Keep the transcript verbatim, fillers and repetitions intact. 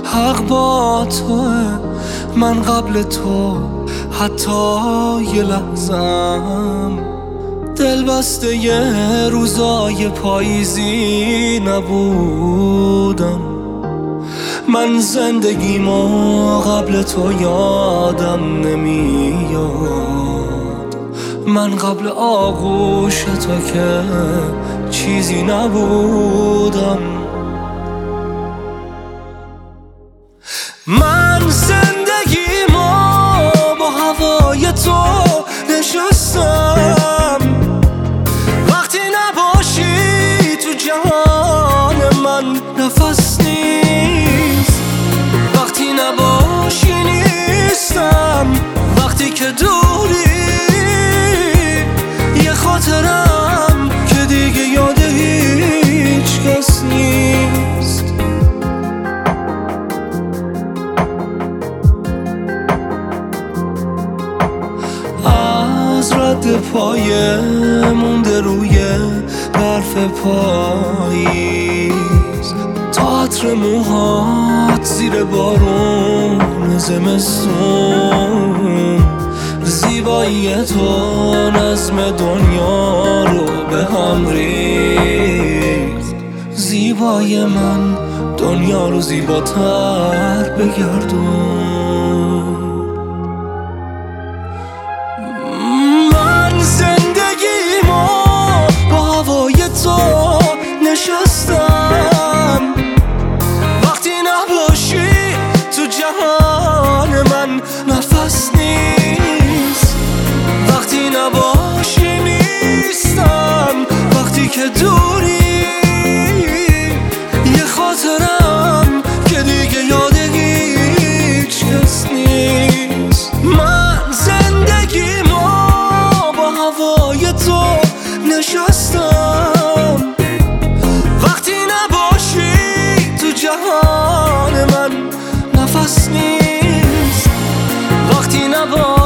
حق با توه، من قبل تو حتی یه لحظم دل بسته یه روزای پاییزی نبودم. من زندگیمو قبل تو یادم نمیاد، من قبل آغوش تو که چیزی نبودم. من زندگیمو با هوای تو نشستم، وقتی نباشی تو جهان من نفس نیست، وقتی نباشی نیستم، وقتی که دوری یه خاطرم که دیگه یاد هیچ کس نیست. از رد پایه مونده روی برف پاییز، تئاتر موهات زیر بارون زمستون، زیبایی تو نظم دنیا رو به هم ریخت. زیبای من دنیا رو زیباتر بگردون. نشستم وقتی نباشی تو جهان من نفس نیست، وقتی نباشی نیستم، وقتی که دوری یه خاطرم که دیگه یاد هیچ کس نیست. من زندگیمو با هوای تو نشستم، وقتی نباشی تو جهان من نفس نیست، وقتی نباشی